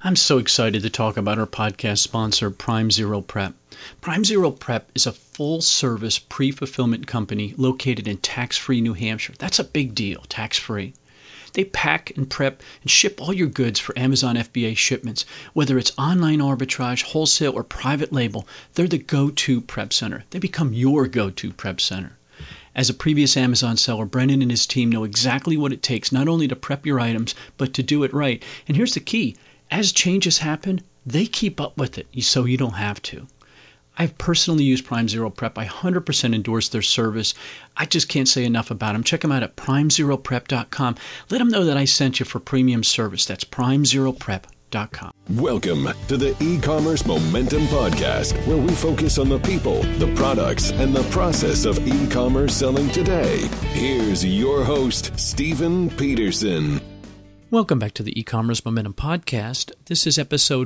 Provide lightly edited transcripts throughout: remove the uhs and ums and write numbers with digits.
I'm so excited to talk about our podcast sponsor, Prime Zero Prep. Prime Zero Prep is a full-service pre-fulfillment company located in tax-free New Hampshire. That's a big deal, tax-free. They pack and prep and ship all your goods for Amazon FBA shipments. Whether it's online arbitrage, wholesale, or private label, they're the go-to prep center. They become your go-to prep center. As a previous Amazon seller, Brendan and his team know exactly what it takes not only to prep your items, but to do it right. And here's the key. As changes happen, they keep up with it, so you don't have to. I've personally used Prime Zero Prep. I 100% endorse their service. I just can't say enough about them. Check them out at primezeroprep.com. Let them know that I sent you for premium service. That's primezeroprep.com. Welcome to the E-Commerce Momentum Podcast, where we focus on the people, the products, and the process of e-commerce selling today. Here's your host, Stephen Peterson. Welcome back to the E-Commerce Momentum Podcast. This is episode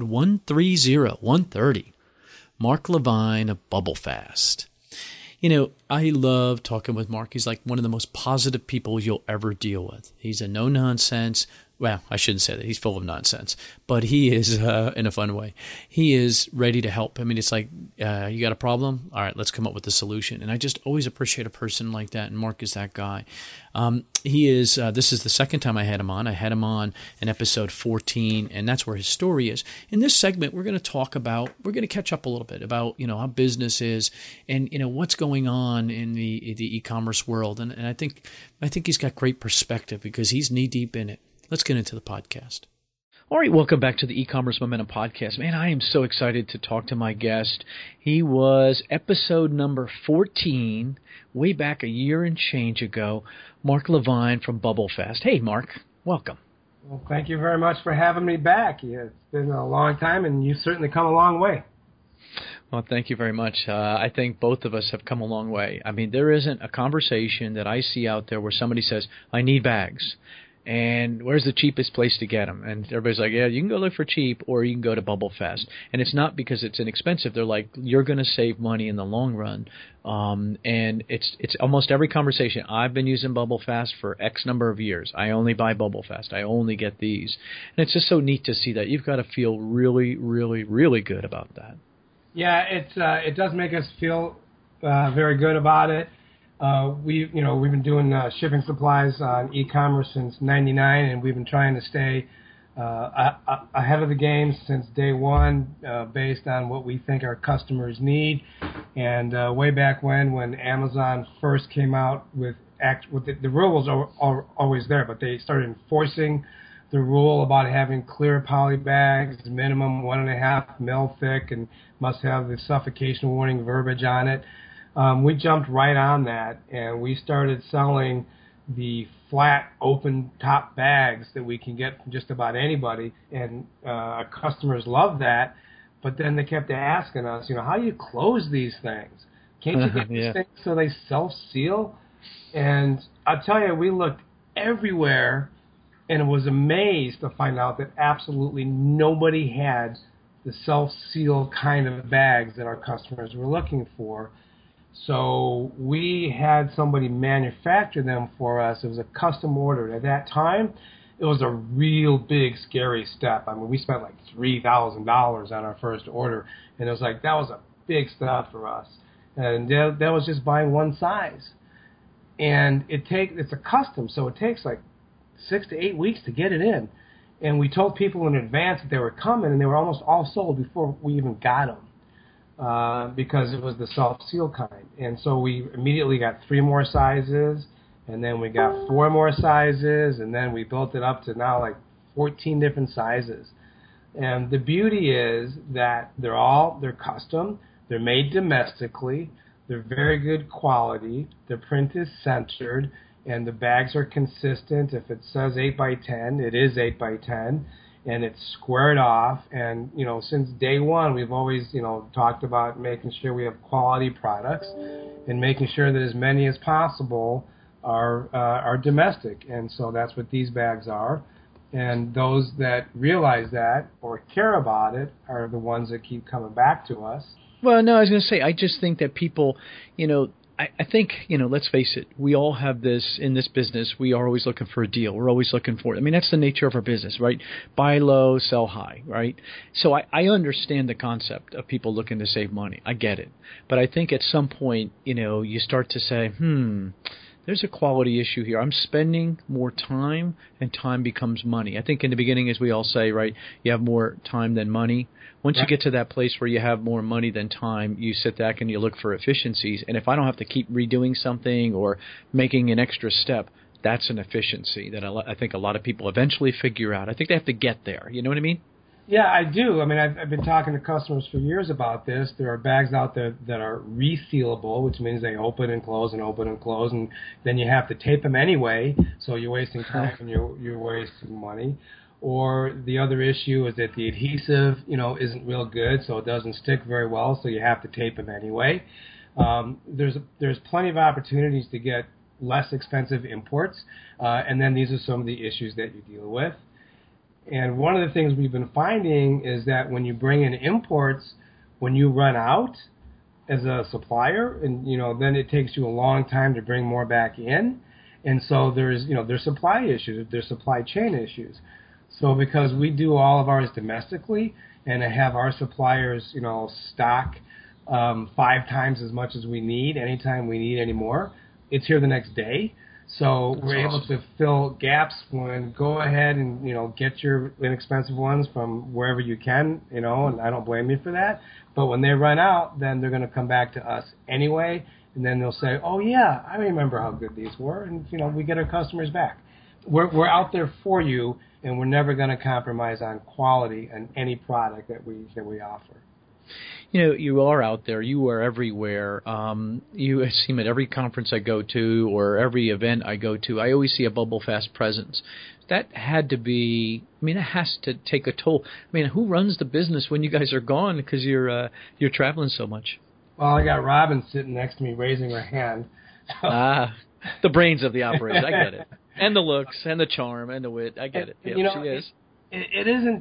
130. Mark Levine of BubbleFast. You know, I love talking with Mark. He's like one of the most positive people you'll ever deal with. He's a no-nonsense. Well, I shouldn't say that. He's full of nonsense, but he is, in a fun way, he is ready to help. I mean, it's like, you got a problem? All right, let's come up with a solution. And I just always appreciate a person like that, and Mark is that guy. He is, this is the second time I had him on. I had him on in episode 14, and that's where his story is. In this segment, we're going to catch up a little bit about, how business is and, what's going on in the e-commerce world. And I think he's got great perspective because he's knee-deep in it. Let's get into the podcast. All right, welcome back to the E-Commerce Momentum Podcast. Man, I am so excited to talk to my guest. He was episode number 14, way back a year and change ago, Mark Levine from BubbleFast. Hey, Mark, welcome. Well, thank you very much for having me back. It's been a long time, and you've certainly come a long way. Well, thank you very much. I think both of us have come a long way. I mean, there isn't a conversation that I see out there where somebody says, I need bags. And where's the cheapest place to get them? And everybody's like, yeah, you can go look for cheap, or you can go to BubbleFast. And it's not because it's inexpensive. They're like, you're going to save money in the long run. And it's almost every conversation. I've been using BubbleFast for X number of years. I only buy BubbleFast. I only get these. And it's just so neat to see that. You've got to feel really, really, really good about that. Yeah, it does make us feel very good about it. We've been doing shipping supplies on e-commerce since '99, and we've been trying to stay ahead of the game since day one, based on what we think our customers need. And way back when Amazon first came out with the rule was always there, but they started enforcing the rule about having clear poly bags, minimum 1.5 mil thick, and must have the suffocation warning verbiage on it. We jumped right on that, and we started selling the flat, open-top bags that we can get from just about anybody, and our customers love that. But then they kept asking us, how do you close these things? Can't you get these things so they self-seal? And I'll tell you, we looked everywhere, and was amazed to find out that absolutely nobody had the self-seal kind of bags that our customers were looking for. So we had somebody manufacture them for us. It was a custom order. At that time, it was a real big, scary step. I mean, we spent like $3,000 on our first order, and it was like, that was a big step for us. And that was just buying one size. And it's a custom, so it takes like 6 to 8 weeks to get it in. And we told people in advance that they were coming, and they were almost all sold before we even got them. Because it was the self-seal kind. And so we immediately got 3 more sizes, and then we got 4 more sizes, and then we built it up to now like 14 different sizes. And the beauty is that they're custom, they're made domestically, they're very good quality, the print is centered, and the bags are consistent. If it says 8 by 10, it is 8 by 10. And it's squared off, and since day one, we've always talked about making sure we have quality products, and making sure that as many as possible are domestic, and so that's what these bags are. And those that realize that or care about it are the ones that keep coming back to us. Well, no, I was going to say, I just think that people, I think, let's face it, we all have this in this business. We are always looking for a deal. We're always looking for it. I mean, that's the nature of our business, right? Buy low, sell high, right? So I understand the concept of people looking to save money. I get it. But I think at some point, you start to say, there's a quality issue here. I'm spending more time, and time becomes money. I think in the beginning, as we all say, right, you have more time than money. Once you get to that place where you have more money than time, you sit back and you look for efficiencies. And if I don't have to keep redoing something or making an extra step, that's an efficiency that I think a lot of people eventually figure out. I think they have to get there. You know what I mean? Yeah, I do. I mean, I've been talking to customers for years about this. There are bags out there that are resealable, which means they open and close and open and close, and then you have to tape them anyway, so you're wasting time and you're wasting money. Or the other issue is that the adhesive, isn't real good, so it doesn't stick very well, so you have to tape them anyway. There's plenty of opportunities to get less expensive imports, and then these are some of the issues that you deal with. And one of the things we've been finding is that when you bring in imports, when you run out as a supplier, and then it takes you a long time to bring more back in, and so there's supply issues, there's supply chain issues. So because we do all of ours domestically and have our suppliers, stock 5 times as much as we need anytime we need any more, it's here the next day. So we're able to fill gaps when go ahead and, get your inexpensive ones from wherever you can, and I don't blame you for that. But when they run out, then they're going to come back to us anyway, and then they'll say, oh, yeah, I remember how good these were, and, we get our customers back. We're out there for you, and we're never going to compromise on quality in any product that we offer. You are out there. You are everywhere. You see me at every conference I go to or every event I go to. I always see a Bubble Fast presence. That had to be, it has to take a toll. Who runs the business when you guys are gone because you're traveling so much? Well, I got Robin sitting next to me raising her hand. The brains of the operation. I get it. And the looks and the charm and the wit. I get it. Yep, she is. It isn't,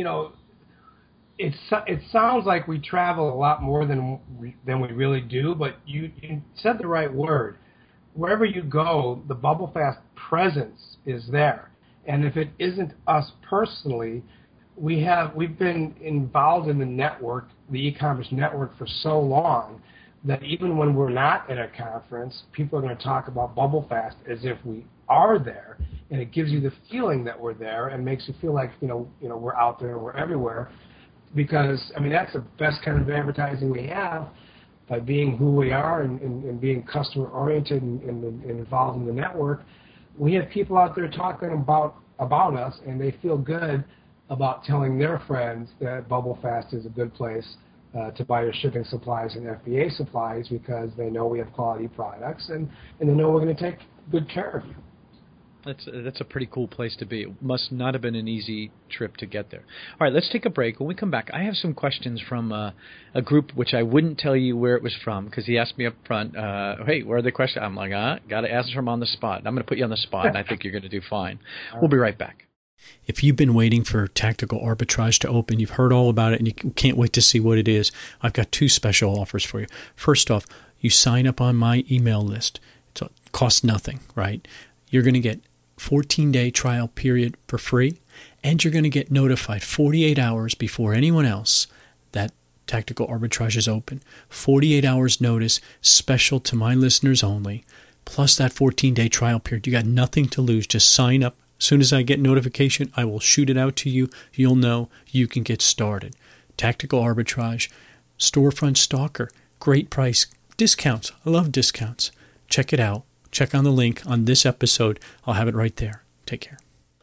It sounds like we travel a lot more than we really do, but you said the right word. Wherever you go, the Bubble Fast presence is there. And if it isn't us personally, we've been involved in the network, the e-commerce network, for so long that even when we're not at a conference, people are going to talk about Bubble Fast as if we are there, and it gives you the feeling that we're there and makes you feel like we're out there, we're everywhere. Because, that's the best kind of advertising we have, by being who we are and being customer-oriented and involved in the network. We have people out there talking about us, and they feel good about telling their friends that Bubble Fast is a good place to buy your shipping supplies and FBA supplies, because they know we have quality products, and they know we're going to take good care of you. That's a pretty cool place to be. It must not have been an easy trip to get there. All right, let's take a break. When we come back, I have some questions from a group which I wouldn't tell you where it was from, because he asked me up front, hey, where are the questions? I'm like, got to answer them on the spot. I'm going to put you on the spot, and I think you're going to do fine. We'll be right back. If you've been waiting for Tactical Arbitrage to open, you've heard all about it, and you can't wait to see what it is, I've got 2 special offers for you. First off, you sign up on my email list. It costs nothing, right? You're going to get 14-day trial period for free, and you're going to get notified 48 hours before anyone else that Tactical Arbitrage is open. 48 hours notice, special to my listeners only, plus that 14-day trial period. You got nothing to lose. Just sign up. As soon as I get notification, I will shoot it out to you. You'll know you can get started. Tactical Arbitrage, storefront stalker, great price, discounts. I love discounts. Check it out. Check on the link on this episode. I'll have it right there. Take care.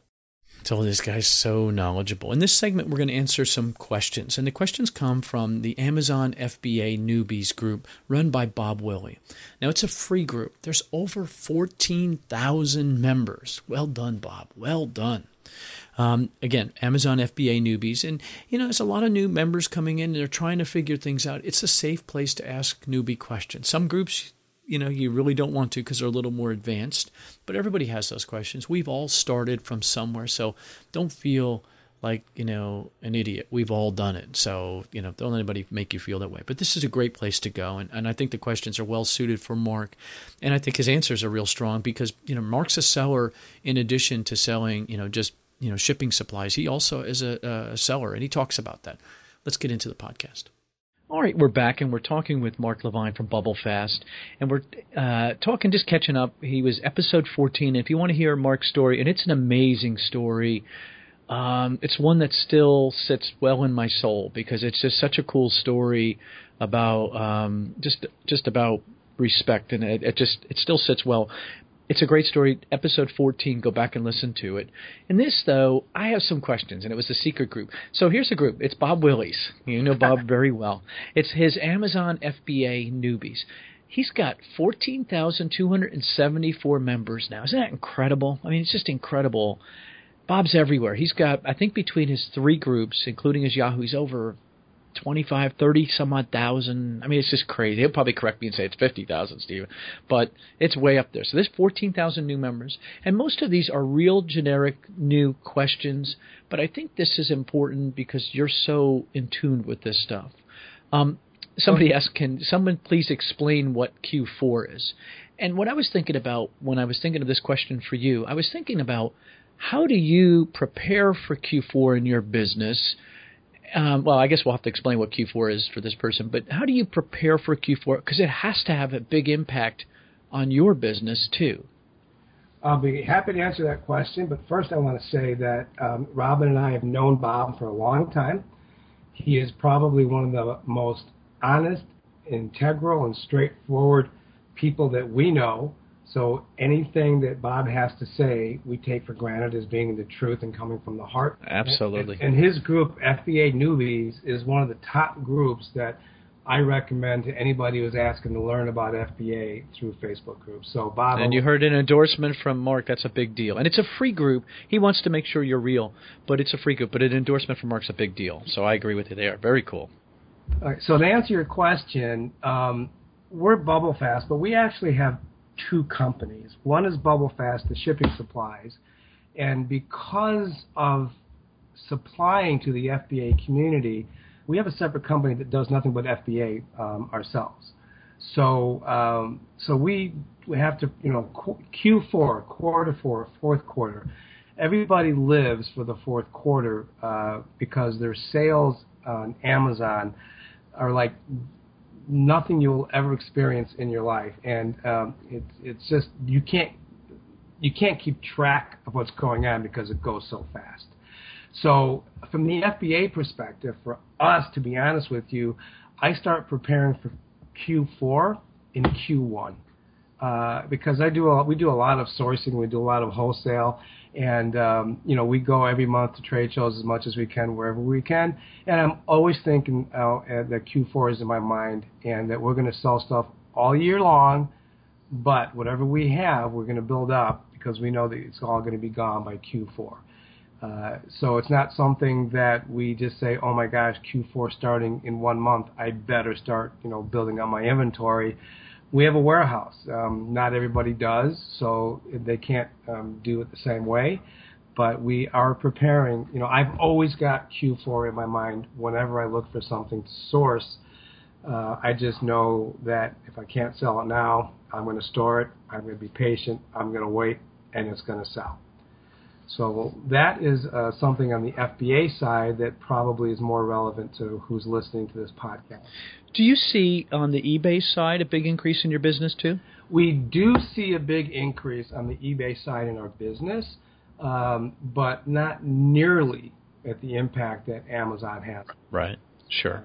So this guy's so knowledgeable. In this segment, we're going to answer some questions. And the questions come from the Amazon FBA Newbies group run by Bob Willey. Now, it's a free group. There's over 14,000 members. Well done, Bob. Well done. Again, Amazon FBA Newbies. And, there's a lot of new members coming in, and they're trying to figure things out. It's a safe place to ask newbie questions. Some groups, you really don't want to because they're a little more advanced, but everybody has those questions. We've all started from somewhere, so don't feel like, an idiot. We've all done it. So, don't let anybody make you feel that way. But this is a great place to go. And I think the questions are well suited for Mark. And I think his answers are real strong because, Mark's a seller in addition to selling, just, shipping supplies. He also is a seller, and he talks about that. Let's get into the podcast. All right, we're back, and we're talking with Mark Levine from Bubble Fast, and we're just catching up. He was episode 14. If you want to hear Mark's story, and it's an amazing story, it's one that still sits well in my soul because it's just such a cool story about just about respect, and it still sits well. It's a great story. Episode 14, go back and listen to it. In this, though, I have some questions, and it was a secret group. So here's a group. It's Bob Willies. You know Bob very well. It's his Amazon FBA newbies. He's got 14,274 members now. Isn't that incredible? I mean, it's just incredible. Bob's everywhere. He's got, I think between his 3 groups, including his Yahoo, he's over 25, 30 some odd thousand. I mean, it's just crazy. He'll probably correct me and say it's 50,000, Stephen, but it's way up there. So there's 14,000 new members, and most of these are real generic new questions, but I think this is important because you're so in tune with this stuff. Somebody asked, can someone please explain what Q4 is? And what I was thinking about when I was thinking of this question for you, I was thinking about how do you prepare for Q4 in your business? Well, I guess we'll have to explain what Q4 is for this person, but how do you prepare for Q4? Because it has to have a big impact on your business, too. I'll be happy to answer that question, but first I want to say that Robin and I have known Bob for a long time. He is probably one of the most honest, integral, and straightforward people that we know. So anything that Bob has to say, we take for granted as being the truth and coming from the heart. Absolutely. And his group, FBA Newbies, is one of the top groups that I recommend to anybody who's asking to learn about FBA through Facebook groups. So Bob, and you heard an endorsement from Mark. That's a big deal. And it's a free group. He wants to make sure you're real, but it's a free group. But an endorsement from Mark's a big deal. So I agree with you there. Very cool. All right, so to answer your question, we're Bubble Fast, but we actually have 2 companies. One is Bubble Fast, the shipping supplies, and because of supplying to the FBA community, we have a separate company that does nothing but FBA ourselves. So we have to, Q4, quarter 4, fourth quarter. Everybody lives for the fourth quarter because their sales on Amazon are like nothing you will ever experience in your life, and it's just you can't keep track of what's going on because it goes so fast. So from the FBA perspective, for us, to be honest with you, I start preparing for Q4 in Q1 because we do a lot of sourcing, we do a lot of wholesale, and we go every month to trade shows as much as we can, wherever we can. And I'm always thinking that Q4 is in my mind and that we're going to sell stuff all year long, but whatever we have, we're going to build up because we know that it's all going to be gone by Q4. So it's not something that we just say, oh my gosh, Q4 starting in 1 month, I better start, building up my inventory. We have a warehouse. Not everybody does, so they can't do it the same way. But we are preparing. I've always got Q4 in my mind whenever I look for something to source. I just know that if I can't sell it now, I'm going to store it. I'm going to be patient. I'm going to wait, and it's going to sell. So that is something on the FBA side that probably is more relevant to who's listening to this podcast. Do you see on the eBay side a big increase in your business too? We do see a big increase on the eBay side in our business, but not nearly at the impact that Amazon has. Right. Sure.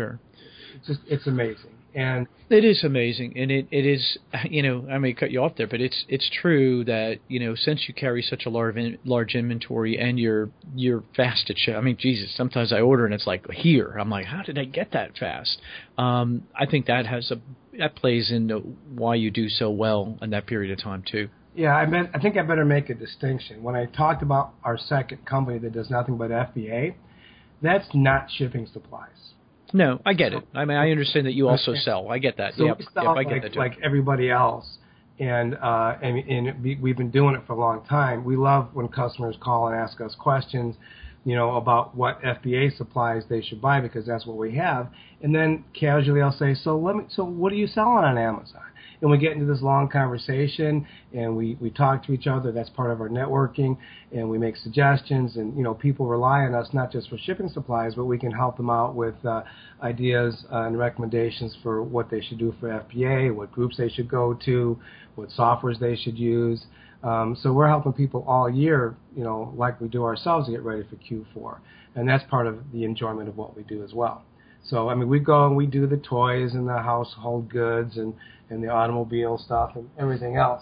It's amazing. And it is amazing, and it is, I may cut you off there, but it's true that, since you carry such a large inventory and you're fast at ship. I mean, Jesus, sometimes I order and it's like here. I'm like, how did I get that fast? I think that plays into why you do so well in that period of time too. Yeah, I think I better make a distinction. When I talked about our second company that does nothing but FBA, that's not shipping supplies. No, I get it. I mean, I understand that you also sell. I get that. So we sell like everybody else, and we've been doing it for a long time. We love when customers call and ask us questions. about what FBA supplies they should buy because that's what we have. And then casually I'll say, so what are you selling on Amazon? And we get into this long conversation, and we talk to each other. That's part of our networking, and we make suggestions. And people rely on us not just for shipping supplies, but we can help them out with ideas and recommendations for what they should do for FBA, what groups they should go to, what softwares they should use. So we're helping people all year, like we do ourselves, to get ready for Q4, and that's part of the enjoyment of what we do as well. So we go and we do the toys and the household goods and the automobile stuff and everything else.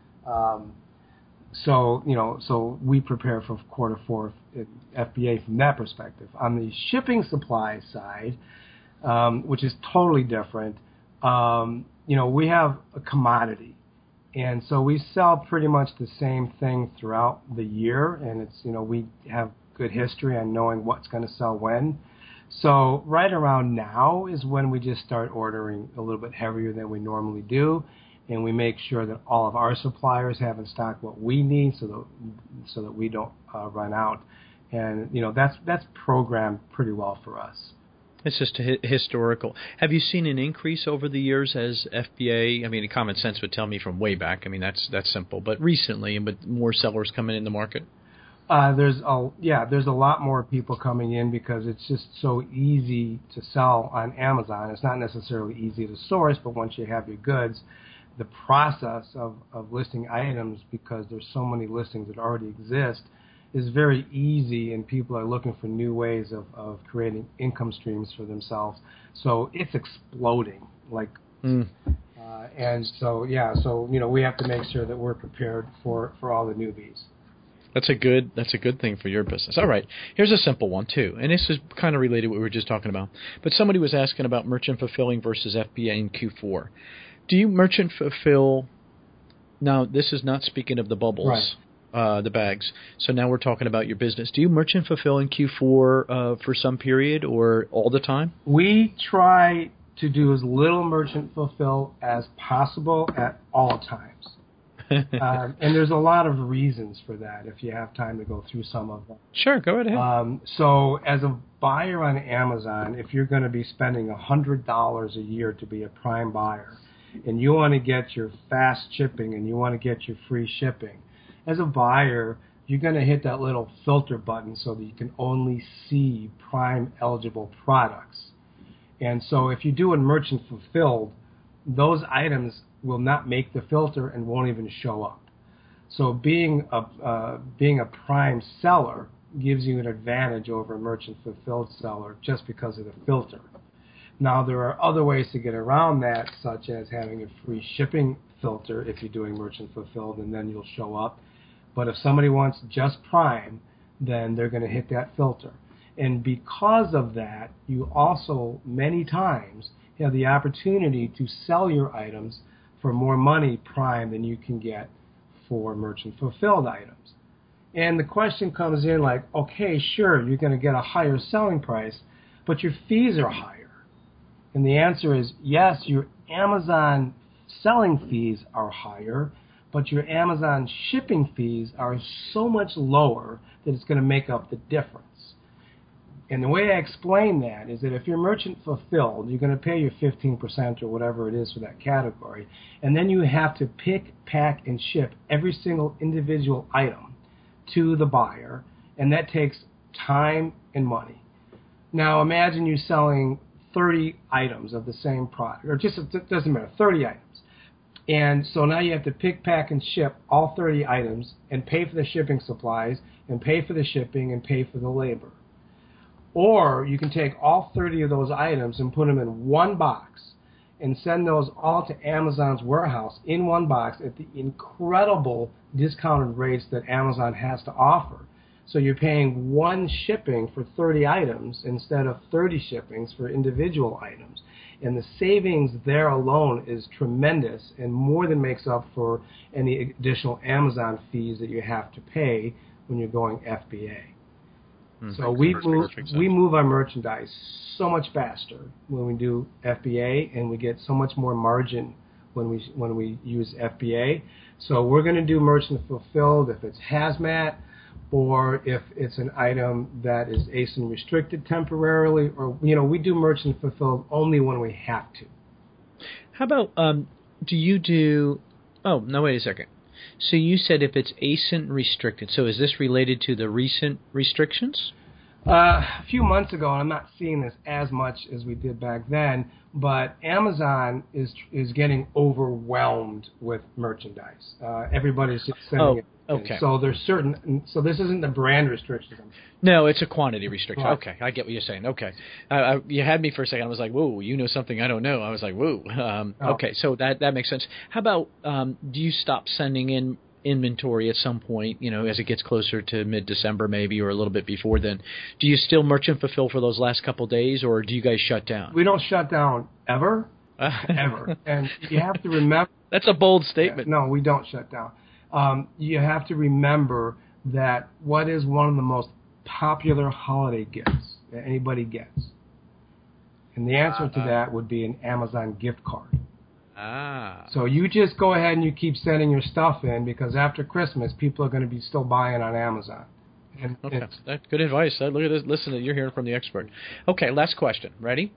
So we prepare for Q4 FBA from that perspective. On the shipping supply side, which is totally different, we have a commodity. And so we sell pretty much the same thing throughout the year, and it's, we have good history on knowing what's going to sell when. So right around now is when we just start ordering a little bit heavier than we normally do, and we make sure that all of our suppliers have in stock what we need so that we don't run out. And that's programmed pretty well for us. It's just historical. Have you seen an increase over the years as FBA? Common sense would tell me from way back. That's simple. But recently, but more sellers coming in the market? There's a lot more people coming in because it's just so easy to sell on Amazon. It's not necessarily easy to source, but once you have your goods, the process of listing items, because there's so many listings that already exist, is very easy, and people are looking for new ways of creating income streams for themselves. So it's exploding. And so we have to make sure that we're prepared for all the newbies. That's a good thing for your business. All right. Here's a simple one, too. And this is kind of related to what we were just talking about. But somebody was asking about merchant fulfilling versus FBA in Q4. Do you merchant fulfill? Now, this is not speaking of the bubbles, right. The bags. So now we're talking about your business. Do you merchant fulfill in Q4 for some period or all the time? We try to do as little merchant fulfill as possible at all times. And there's a lot of reasons for that if you have time to go through some of them. Sure, go right ahead. So as a buyer on Amazon, if you're going to be spending $100 a year to be a Prime buyer, and you want to get your fast shipping and you want to get your free shipping, as a buyer, you're going to hit that little filter button so that you can only see Prime eligible products. And so if you do a merchant fulfilled, those items will not make the filter and won't even show up. So being a Prime seller gives you an advantage over a merchant fulfilled seller just because of the filter. Now there are other ways to get around that, such as having a free shipping filter if you're doing merchant fulfilled, and then you'll show up. But if somebody wants just Prime, then they're going to hit that filter. And because of that, you also many times have the opportunity to sell your items for more money Prime than you can get for merchant fulfilled items. And the question comes in like, okay, sure, you're going to get a higher selling price, but your fees are higher. And the answer is yes, your Amazon selling fees are higher, but your Amazon shipping fees are so much lower that it's going to make up the difference. And the way I explain that is that if you're merchant fulfilled, you're going to pay your 15% or whatever it is for that category, and then you have to pick, pack, and ship every single individual item to the buyer, and that takes time and money. Now imagine you're selling 30 items of the same product, or just, it doesn't matter, 30 items. And so now you have to pick, pack, and ship all 30 items and pay for the shipping supplies and pay for the shipping and pay for the labor. Or you can take all 30 of those items and put them in one box and send those all to Amazon's warehouse in one box at the incredible discounted rates that Amazon has to offer. So you're paying one shipping for 30 items instead of 30 shippings for individual items. And the savings there alone is tremendous and more than makes up for any additional Amazon fees that you have to pay when you're going FBA. So we move our merchandise so much faster when we do FBA, and we get so much more margin when we use FBA. So we're going to do merchant fulfilled if it's hazmat, or if it's an item that is ASIN restricted temporarily, or, we do merchant fulfilled only when we have to. How about, do you do, oh, no, wait a second. So you said if it's ASIN restricted, so is this related to the recent restrictions? A few months ago, and I'm not seeing this as much as we did back then, but Amazon is getting overwhelmed with merchandise. Everybody's just sending it. Okay. So there's certain. So this isn't the brand restrictions. No, it's a quantity restriction. Right. Okay, I get what you're saying. Okay, you had me for a second. I was like, "Whoa, you know something I don't know." I was like, "Whoa." Okay, so that makes sense. How about do you stop sending in inventory at some point? As it gets closer to mid-December, maybe, or a little bit before then. Do you still merchant fulfill for those last couple of days, or do you guys shut down? We don't shut down ever, ever. And you have to remember. That's a bold statement. No, we don't shut down. You have to remember that what is one of the most popular holiday gifts that anybody gets? And the answer to that would be an Amazon gift card. So you just go ahead and you keep sending your stuff in, because after Christmas, people are going to be still buying on Amazon. And okay, that's good advice. Look at this. Listen, you're hearing from the expert. Okay, last question. Ready?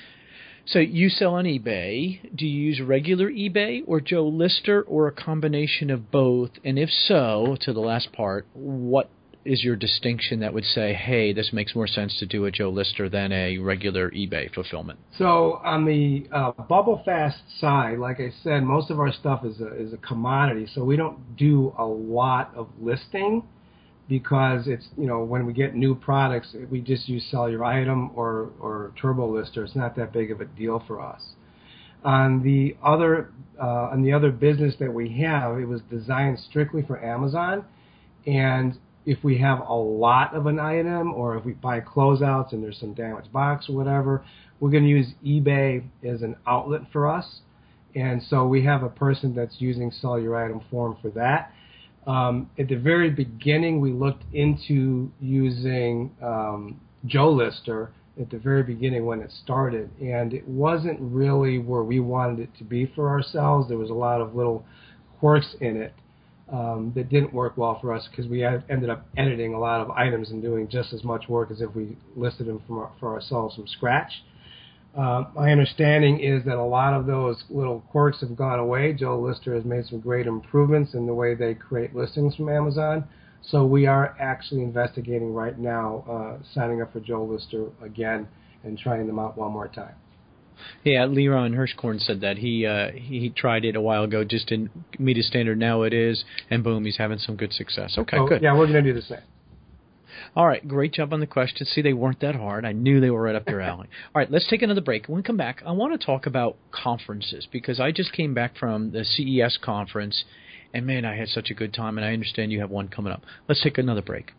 So you sell on eBay. Do you use regular eBay or Joe Lister, or a combination of both? And if so, to the last part, what is your distinction that would say, hey, this makes more sense to do a Joe Lister than a regular eBay fulfillment? So on the Bubble Fast side, like I said, most of our stuff is a commodity, so we don't do a lot of listing, because it's, when we get new products, we just use Sell Your Item or Turbo Lister. It's not that big of a deal for us. On the other business that we have, it was designed strictly for Amazon, and if we have a lot of an item, or if we buy closeouts and there's some damaged box or whatever, we're going to use eBay as an outlet for us. And so we have a person that's using Sell Your Item form for that. At the very beginning, we looked into using Joe Lister at the very beginning when it started, and it wasn't really where we wanted it to be for ourselves. There was a lot of little quirks in it that didn't work well for us, because we ended up editing a lot of items and doing just as much work as if we listed them for ourselves from scratch. My understanding is that a lot of those little quirks have gone away. Joe Lister has made some great improvements in the way they create listings from Amazon. So we are actually investigating right now signing up for Joe Lister again and trying them out one more time. Yeah, Leron Hirschkorn said that he tried it a while ago, just didn't meet his standard. Now it is, and boom, he's having some good success. Okay, good. Yeah, we're going to do the same. All right, great job on the questions. See, they weren't that hard. I knew they were right up your alley. All right, let's take another break. When we come back, I want to talk about conferences, because I just came back from the CES conference, and man, I had such a good time, and I understand you have one coming up. Let's take another break.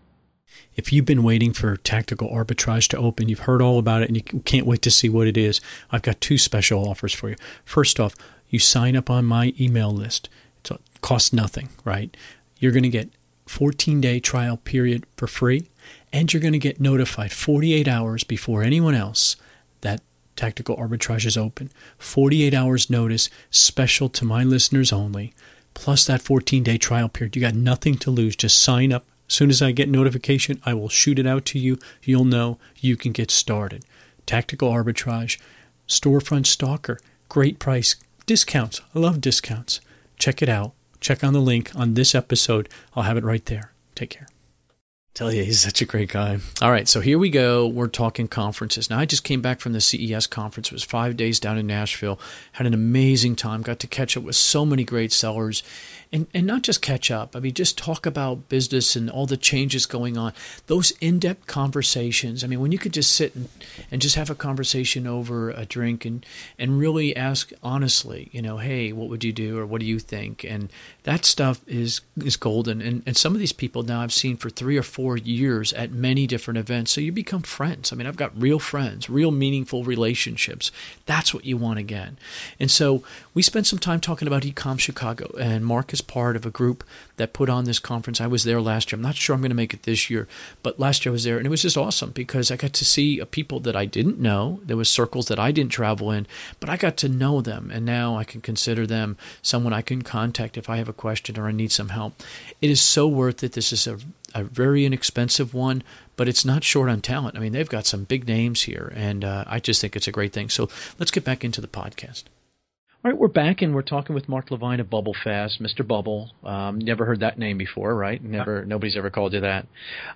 If you've been waiting for Tactical Arbitrage to open, you've heard all about it, and you can't wait to see what it is, I've got two special offers for you. First off, you sign up on my email list. It costs nothing, right? You're going to get 14-day trial period for free, and you're going to get notified 48 hours before anyone else that Tactical Arbitrage is open. 48 hours notice, special to my listeners only, plus that 14-day trial period. You got nothing to lose. Just sign up. As soon as I get notification, I will shoot it out to you. You'll know you can get started. Tactical Arbitrage, Storefront Stalker, great price, discounts. I love discounts. Check it out. Check on the link on this episode. I'll have it right there. Take care. Tell you, he's such a great guy. All right, so here we go. We're talking conferences. Now, I just came back from the CES conference. It was 5 days down in Nashville. Had an amazing time. Got to catch up with so many great sellers. And not just catch up. I mean, just talk about business and all the changes going on. Those in-depth conversations. I mean, when you could just sit and just have a conversation over a drink and really ask honestly, hey, what would you do, or what do you think? And that stuff is golden. And some of these people now I've seen for 3 or 4 years at many different events. So you become friends. I mean, I've got real friends, real meaningful relationships. That's what you want again. And so we spent some time talking about Ecom Chicago, and Mark is part of a group that put on this conference. I was there last year. I'm not sure I'm going to make it this year, but last year I was there, and it was just awesome because I got to see people that I didn't know. There was circles that I didn't travel in, but I got to know them, and now I can consider them someone I can contact if I have a question or I need some help. It is so worth it. This is a a very inexpensive one, but it's not short on talent. I mean, they've got some big names here, and I just think it's a great thing. So let's get back into the podcast. All right, we're back, and we're talking with Mark Levine of Bubble Fast, Mr. Bubble. Never heard that name before, right? Nobody's ever called you that.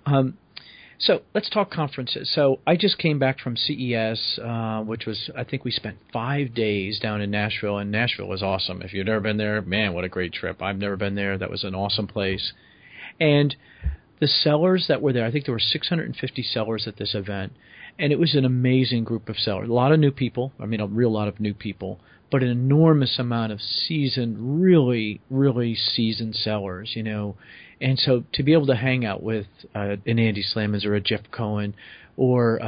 So let's talk conferences. So I just came back from CES, which was, I think we spent 5 days down in Nashville, and Nashville was awesome. If you've never been there, man, what a great trip. I've never been there. That was an awesome place. And the sellers that were there, I think there were 650 sellers at this event, and it was an amazing group of sellers. A lot of new people, a real lot of new people, but an enormous amount of seasoned, really, really seasoned sellers, And so to be able to hang out with an Andy Slamans or a Jeff Cohen or,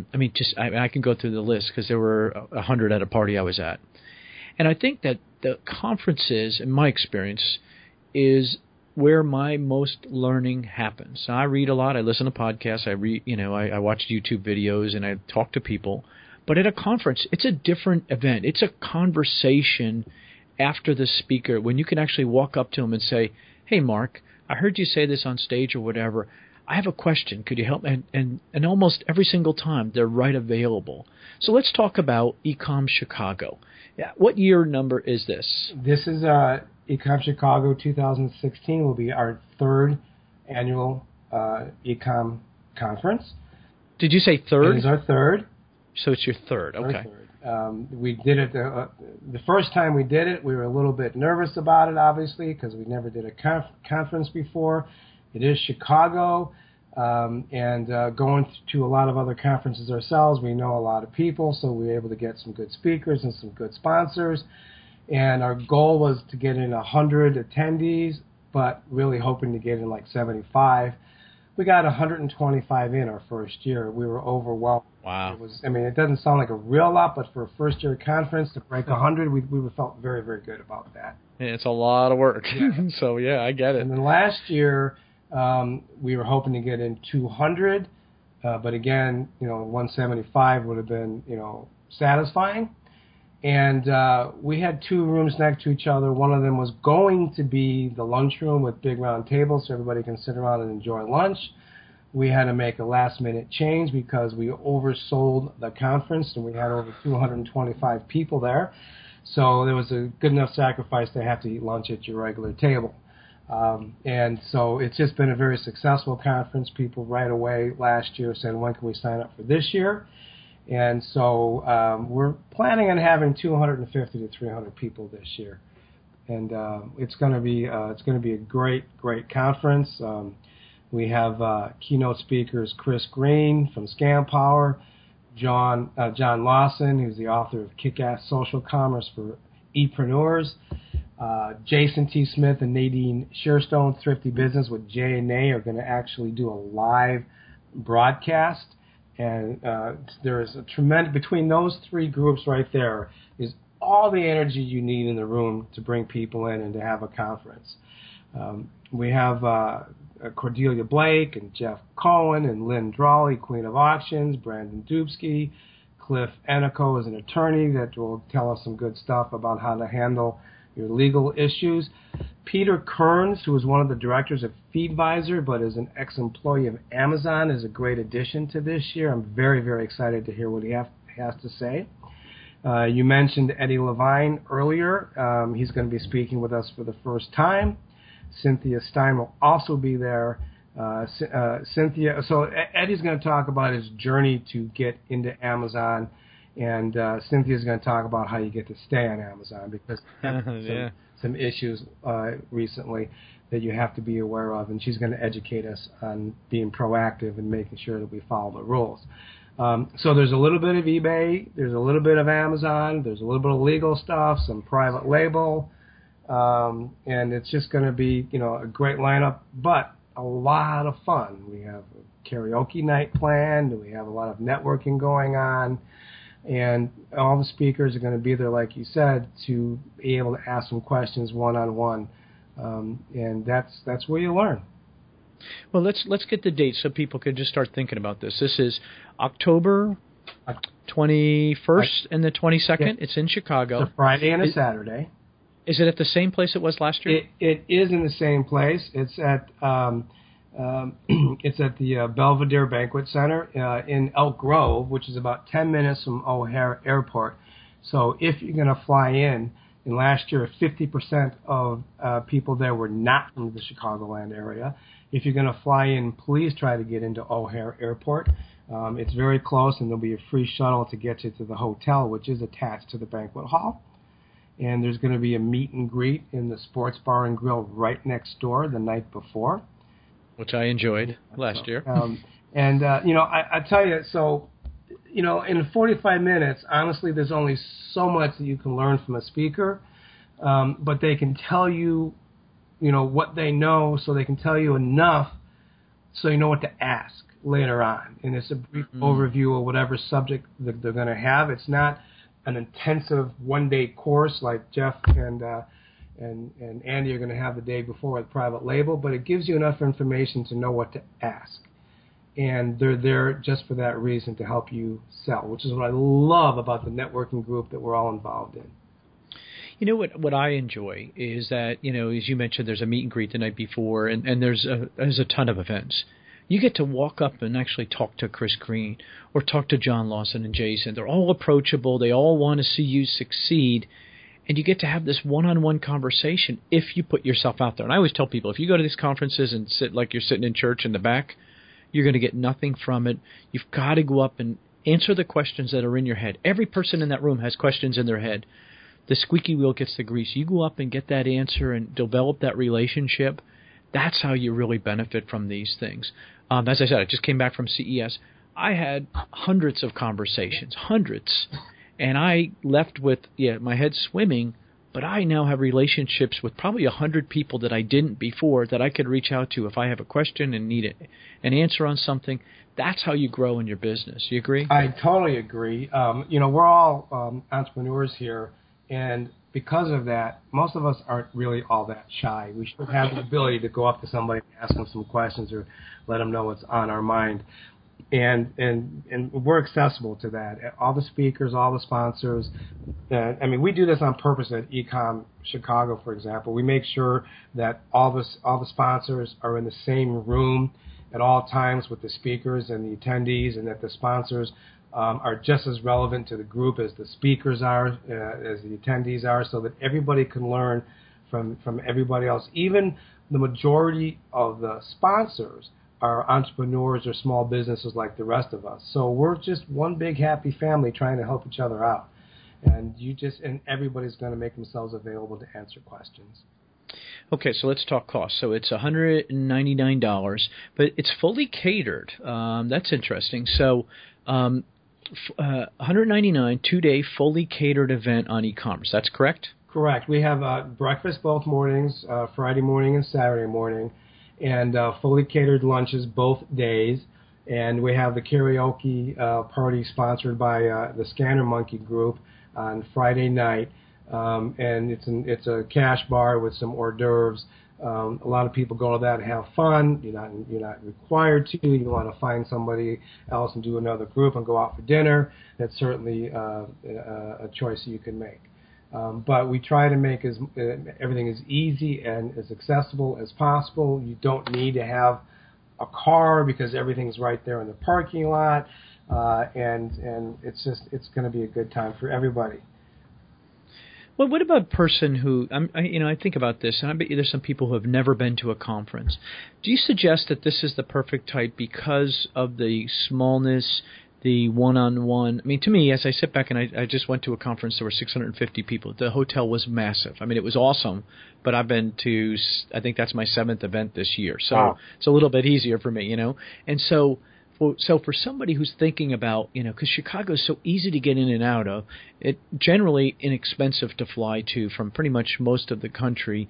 I can go through the list because there were 100 at a party I was at. And I think that the conferences, in my experience, is where my most learning happens. So I read a lot. I listen to podcasts. I watch YouTube videos, and I talk to people. But at a conference, it's a different event. It's a conversation after the speaker when you can actually walk up to them and say, "Hey, Mark, I heard you say this on stage or whatever. I have a question. Could you help?" And almost every single time, they're right available. So let's talk about Ecom Chicago. Yeah, what year number is this? This is Ecom Chicago 2016 will be our third annual Ecom conference. Did you say third? It is our third. So it's your third, okay. We did it, the first time we did it, we were a little bit nervous about it, obviously, because we never did a conference before. It is Chicago, and going to a lot of other conferences ourselves, we know a lot of people, so we were able to get some good speakers and some good sponsors. And our goal was to get in 100 attendees, but really hoping to get in like 75. We got 125 in our first year. We were overwhelmed. Wow. It doesn't sound like a real lot, but for a first-year conference to break 100, we felt very, very good about that. It's a lot of work. Yeah. So, yeah, I get it. And then last year, we were hoping to get in 200, but again, 175 would have been, satisfying. And we had two rooms next to each other. One of them was going to be the lunchroom with big round tables so everybody can sit around and enjoy lunch. We had to make a last-minute change because we oversold the conference, and we had over 225 people there. So there was a good enough sacrifice to have to eat lunch at your regular table. And so it's just been a very successful conference. People right away last year said, "When can we sign up for this year?" And so we're planning on having 250 to 300 people this year, and it's going to be a great conference. We have keynote speakers Chris Green from ScamPower, John Lawson, who's the author of Kick-Ass Social Commerce for E-preneurs, Jason T. Smith and Nadine Sherstone, Thrifty Business with J&A, are going to actually do a live broadcast. And there is a tremendous, between those three groups right there, is all the energy you need in the room to bring people in and to have a conference. We have Cordelia Blake and Jeff Cohen and Lynn Drawley, Queen of Auctions, Brandon Dubsky, Cliff Enico is an attorney that will tell us some good stuff about how to handle your legal issues. Peter Kearns, who is one of the directors of FeedVisor, but is an ex-employee of Amazon, is a great addition to this year. I'm very, very excited to hear what he has to say. You mentioned Eddie Levine earlier. He's going to be speaking with us for the first time. Cynthia Stein will also be there. So Eddie's going to talk about his journey to get into Amazon, and Cynthia's going to talk about how you get to stay on Amazon, because some issues recently that you have to be aware of, and she's going to educate us on being proactive and making sure that we follow the rules. So there's a little bit of eBay, there's a little bit of Amazon, there's a little bit of legal stuff, some private label, and it's just going to be, a great lineup, but a lot of fun. We have a karaoke night planned, and we have a lot of networking going on, and all the speakers are going to be there, like you said, to be able to ask some questions one-on-one, and that's where you learn. Well, let's get the date so people can just start thinking about this. This is October 21st and the 22nd. Yeah. It's in Chicago. It's a Friday and a Saturday. Is it at the same place it was last year? It is in the same place. It's at It's at the Belvedere Banquet Center in Elk Grove, which is about 10 minutes from O'Hare Airport. So if you're going to fly in, and last year 50% of people there were not from the Chicagoland area. If you're going to fly in, please try to get into O'Hare Airport. It's very close, and there'll be a free shuttle to get you to the hotel, which is attached to the banquet hall. And there's going to be a meet and greet in the Sports Bar and Grill right next door the night before, which I enjoyed last year. I tell you, so, in 45 minutes, honestly, there's only so much that you can learn from a speaker, but they can tell you, what they know, so they can tell you enough so you know what to ask later on. And it's a brief overview of whatever subject that they're going to have. It's not an intensive one-day course like Jeff and Andy are going to have the day before with private label, but it gives you enough information to know what to ask. And they're there just for that reason, to help you sell, which is what I love about the networking group that we're all involved in. You know what I enjoy is that, as you mentioned, there's a meet and greet the night before, and there's a ton of events. You get to walk up and actually talk to Chris Green or talk to John Lawson and Jason. They're all approachable. They all want to see you succeed. And you get to have this one-on-one conversation if you put yourself out there. And I always tell people, if you go to these conferences and sit like you're sitting in church in the back, you're going to get nothing from it. You've got to go up and answer the questions that are in your head. Every person in that room has questions in their head. The squeaky wheel gets the grease. You go up and get that answer and develop that relationship. That's how you really benefit from these things. As I said, I just came back from CES. I had hundreds of conversations, and I left with my head swimming, but I now have relationships with probably 100 people that I didn't before that I could reach out to if I have a question and need an answer on something. That's how you grow in your business. You agree? I totally agree. We're all entrepreneurs here, and because of that, most of us aren't really all that shy. We should have the ability to go up to somebody and ask them some questions or let them know what's on our mind. And we're accessible to that. All the speakers, all the sponsors. We do this on purpose at Ecom Chicago, for example. We make sure that all the sponsors are in the same room at all times with the speakers and the attendees, and that the sponsors are just as relevant to the group as the speakers are, as the attendees are, so that everybody can learn from everybody else. Even the majority of the sponsors are entrepreneurs or small businesses like the rest of us. So we're just one big happy family trying to help each other out. And everybody's going to make themselves available to answer questions. Okay, so let's talk cost. So it's $199, but it's fully catered. That's interesting. So $199, 2-day fully catered event on e-commerce. That's correct? Correct. We have breakfast both mornings, Friday morning and Saturday morning, and fully catered lunches both days. And we have the karaoke party sponsored by the Scanner Monkey Group on Friday night. And it's a cash bar with some hors d'oeuvres. A lot of people go to that and have fun. You're not required to. You want to find somebody else and do another group and go out for dinner. That's certainly a choice you can make. But we try to make everything as easy and as accessible as possible. You don't need to have a car because everything's right there in the parking lot, and it's going to be a good time for everybody. Well, what about a person who, I think about this, and I bet you there's some people who have never been to a conference. Do you suggest that this is the perfect type because of the smallness, the one-on-one? To me, as I sit back and I just went to a conference, there were 650 people. The hotel was massive. It was awesome, but I've been to, I think that's my 7th event this year. So wow. It's a little bit easier for me, And so for somebody who's thinking about, because Chicago is so easy to get in and out of, it generally inexpensive to fly to from pretty much most of the country,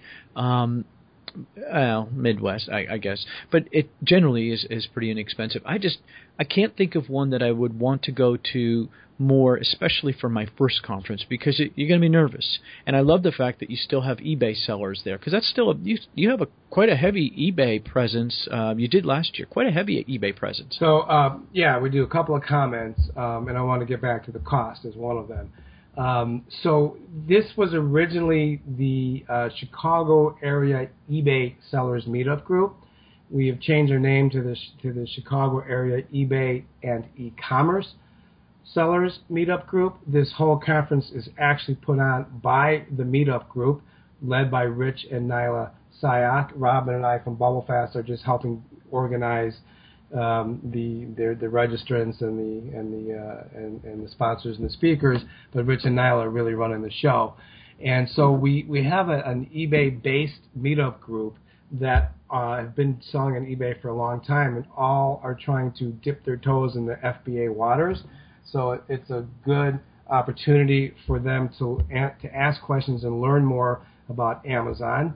Midwest, I guess. But it generally is pretty inexpensive. I can't think of one that I would want to go to more, especially for my first conference, because you're going to be nervous. And I love the fact that you still have eBay sellers there, because that's still you have quite a heavy eBay presence. You did last year, quite a heavy eBay presence. So we do a couple of comments, and I want to get back to the cost as one of them. So this was originally the Chicago area eBay sellers meetup group, We have changed our name to the Chicago area eBay and e-commerce sellers meetup group. This whole conference is actually put on by the meetup group, led by Rich and Nyla Sayak. Robin and I from BubbleFast are just helping organize the registrants and the sponsors and the speakers, but Rich and Nyla are really running the show. And so we have an eBay-based meetup group that have been selling on eBay for a long time, and all are trying to dip their toes in the FBA waters. So it's a good opportunity for them to ask questions and learn more about Amazon.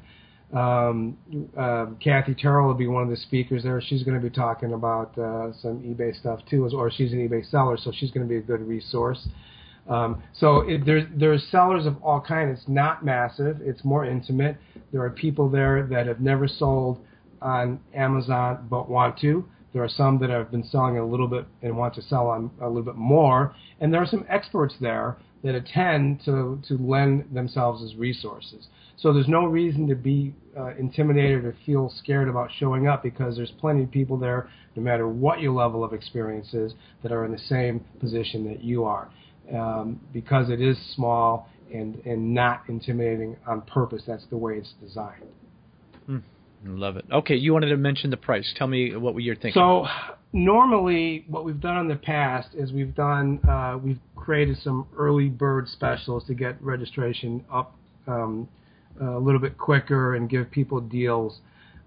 Kathy Terrell will be one of the speakers there. She's going to be talking about some eBay stuff too, or she's an eBay seller, so she's going to be a good resource. There's sellers of all kinds. It's not massive. It's more intimate. There are people there that have never sold on Amazon but want to. There are some that have been selling a little bit and want to sell on a little bit more. And there are some experts there that attend to lend themselves as resources. So there's no reason to be intimidated or feel scared about showing up, because there's plenty of people there, no matter what your level of experience is, that are in the same position that you are. Because it is small and not intimidating on purpose. That's the way it's designed. Love it. Okay, you wanted to mention the price. Tell me what you're thinking. So normally what we've done in the past is we've created some early bird specials to get registration up a little bit quicker and give people deals.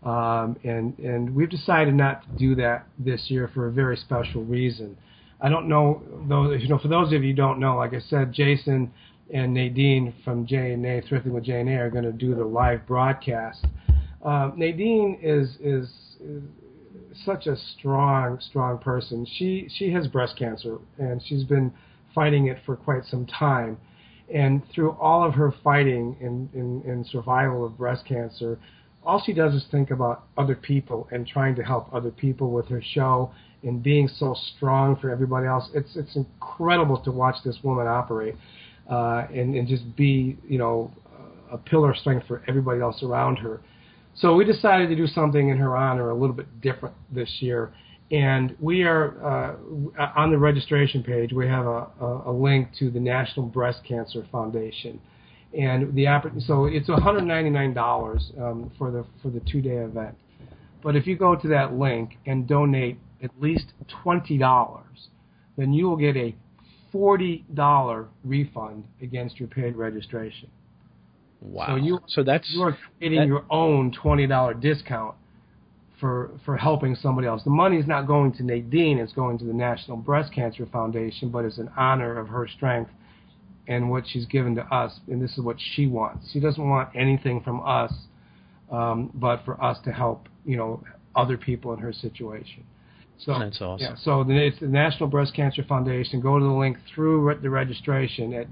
And we've decided not to do that this year for a very special reason. I don't know, though, for those of you who don't know, like I said, Jason and Nadine from J&A, Thrifting with J&A, are going to do the live broadcast. Nadine is such a strong person. She has breast cancer, and she's been fighting it for quite some time. And through all of her fighting in survival of breast cancer, all she does is think about other people and trying to help other people with her show and being so strong for everybody else. It's incredible to watch this woman operate and just be, a pillar of strength for everybody else around her. So we decided to do something in her honor a little bit different this year. And we are, on the registration page, we have a link to the National Breast Cancer Foundation. And so it's $199 for the 2-day event. But if you go to that link and donate at least $20, then you will get a $40 refund against your paid registration. Wow! So you are getting your own $20 discount for helping somebody else. The money is not going to Nadine; it's going to the National Breast Cancer Foundation. But it's an honor of her strength and what she's given to us, and this is what she wants. She doesn't want anything from us, but for us to help, other people in her situation. So that's awesome. Yeah, so it's the National Breast Cancer Foundation. Go to the link through the registration at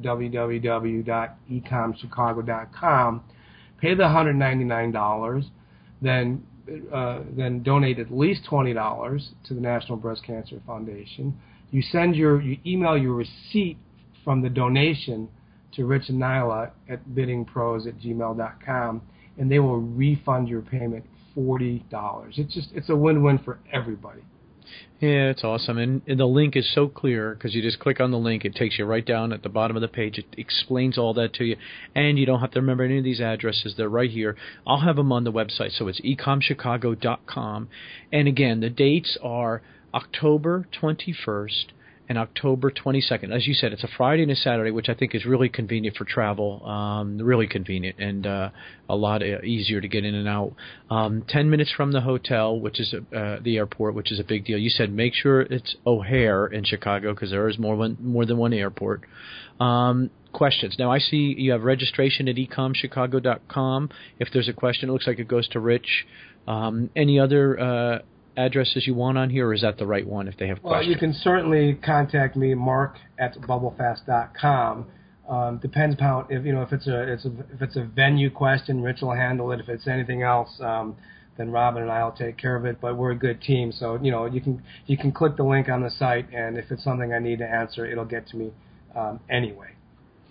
www.ecomchicago.com. Pay the $199, then donate at least $20 to the National Breast Cancer Foundation. You email your receipt from the donation to Rich and Nyla at biddingpros@gmail.com, and they will refund your payment $40. It's a win-win for everybody. Yeah, it's awesome. And the link is so clear because you just click on the link. It takes you right down at the bottom of the page. It explains all that to you. And you don't have to remember any of these addresses. They're right here. I'll have them on the website. So it's ecomchicago.com. And again, the dates are October 21st and October 22nd. As you said, it's a Friday and a Saturday, which I think is really convenient for travel, really convenient and a lot easier to get in and out. 10 minutes from the hotel, which is the airport, which is a big deal. You said make sure it's O'Hare in Chicago because there is more than one airport. Questions. Now, I see you have registration at ecomchicago.com. If there's a question, it looks like it goes to Rich. Any other addresses you want on here, or is that the right one if they have questions? Well, you can certainly contact me, mark@bubblefast.com. Depends upon if it's a venue question, Rich will handle it. If it's anything else, then Robin and I will take care of it. But we're a good team, so you can click the link on the site, and if it's something I need to answer, it'll get to me anyway.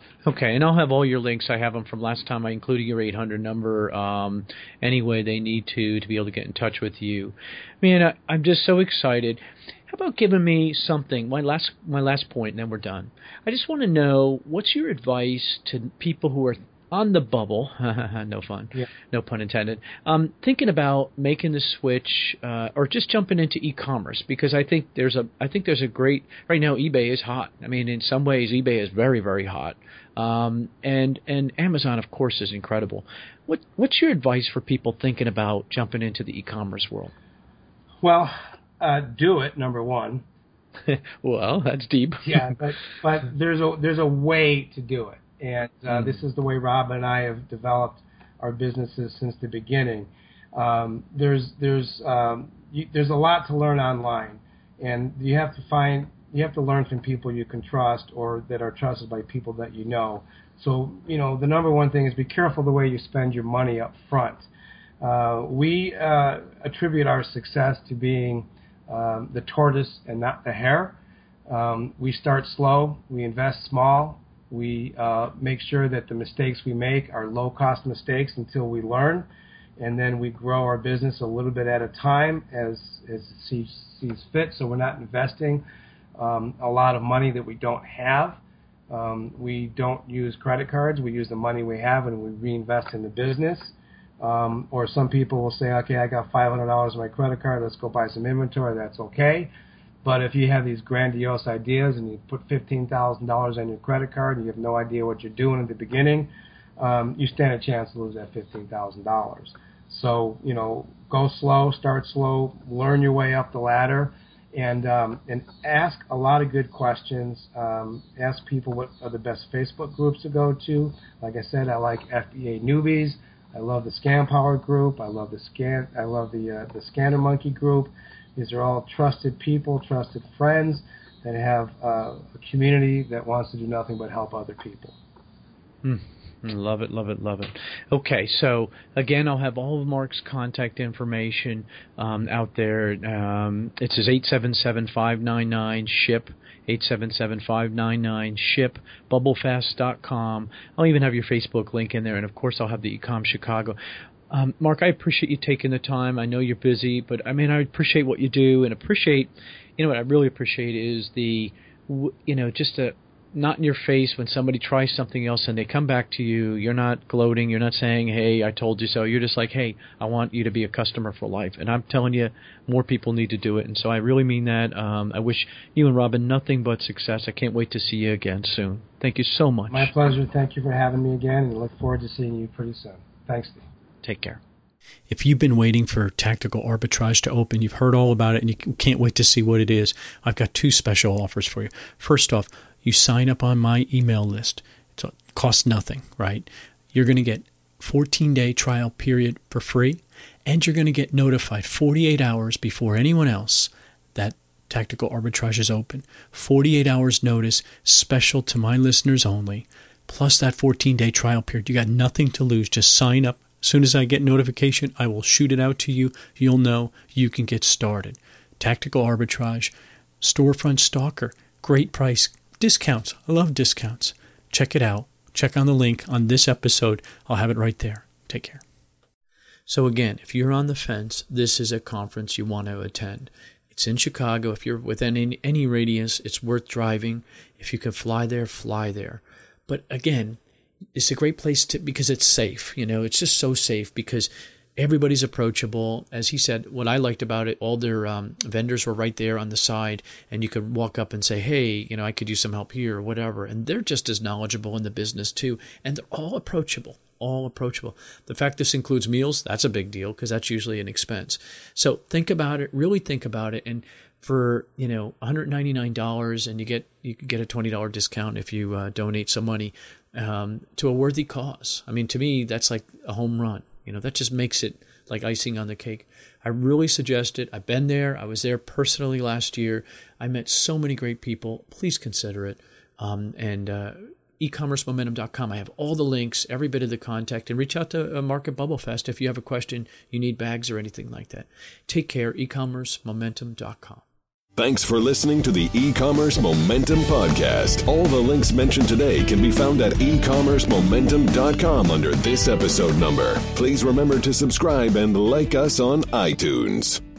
Okay, and I'll have all your links. I have them from last time. I included your 800 number. Anyway, they need to be able to get in touch with you. Man, I'm just so excited. How about giving me something? My last point, and then we're done. I just want to know, what's your advice to people who are on the bubble? No fun. Yeah. No pun intended. Thinking about making the switch or just jumping into e-commerce, because I think there's a great, right now eBay is hot. I mean, in some ways eBay is very, very hot. And Amazon, of course, is incredible. What's your advice for people thinking about jumping into the e-commerce world? Well, do it, number one. Well, that's deep. Yeah, but there's a way to do it. And this is the way Rob and I have developed our businesses since the beginning. There's a lot to learn online, and you have to learn from people you can trust or that are trusted by people that you know. So, the number one thing is be careful the way you spend your money up front. We attribute our success to being the tortoise and not the hare. We start slow. We invest small. We make sure that the mistakes we make are low-cost mistakes until we learn, and then we grow our business a little bit at a time as it sees fit, so we're not investing a lot of money that we don't have. We don't use credit cards. We use the money we have, and we reinvest in the business. Or some people will say, okay, I got $500 on my credit card, let's go buy some inventory. That's okay. But if you have these grandiose ideas and you put $15,000 on your credit card and you have no idea what you're doing at the beginning, you stand a chance to lose that $15,000. So, go slow, start slow, learn your way up the ladder, and ask a lot of good questions. Ask people what are the best Facebook groups to go to. Like I said, I like FBA Newbies. I love the Scam Power group. I love the Scanner Monkey group. These are all trusted people, trusted friends that have a community that wants to do nothing but help other people. Love it, love it, love it. Okay, so again, I'll have all of Mark's contact information out there. It says 877-599-SHIP, 877-599-SHIP, bubblefast.com. I'll even have your Facebook link in there, and of course I'll have the Ecom Chicago. Mark, I appreciate you taking the time. I know you're busy, but I appreciate what you do, and appreciate, what I really appreciate is just a not in your face when somebody tries something else and they come back to you. You're not gloating. You're not saying, hey, I told you so. You're just like, hey, I want you to be a customer for life. And I'm telling you, more people need to do it. And so I really mean that. I wish you and Robin nothing but success. I can't wait to see you again soon. Thank you so much. My pleasure. Thank you for having me again, and I look forward to seeing you pretty soon. Thanks, Steve. Take care. If you've been waiting for Tactical Arbitrage to open, you've heard all about it, and you can't wait to see what it is, I've got two special offers for you. First off, you sign up on my email list. It costs nothing, right? You're going to get 14-day trial period for free, and you're going to get notified 48 hours before anyone else that Tactical Arbitrage is open. 48 hours notice, special to my listeners only, plus that 14-day trial period. You got nothing to lose. Just sign up. As soon as I get notification, I will shoot it out to you. You'll know you can get started. Tactical Arbitrage, Storefront Stalker, great price, discounts. I love discounts. Check it out. Check on the link on this episode. I'll have it right there. Take care. So again, if you're on the fence, this is a conference you want to attend. It's in Chicago. If you're within any radius, it's worth driving. If you can fly there, fly there. But again, it's a great place because it's safe. It's just so safe because everybody's approachable. As he said, what I liked about it, all their vendors were right there on the side, and you could walk up and say, hey, I could use some help here or whatever. And they're just as knowledgeable in the business too. And they're all approachable. The fact this includes meals, that's a big deal because that's usually an expense. So think about it, really think about it. And for, $199, and you could get a $20 discount if you donate some money to a worthy cause. To me, that's like a home run. That just makes it like icing on the cake. I really suggest it. I've been there. I was there personally last year. I met so many great people. Please consider it. ecommercemomentum.com. I have all the links, every bit of the contact, and reach out to Mark at Bubblefest if you have a question, you need bags or anything like that. Take care. ecommercemomentum.com. Thanks for listening to the E-Commerce Momentum Podcast. All the links mentioned today can be found at ecommercemomentum.com under this episode number. Please remember to subscribe and like us on iTunes.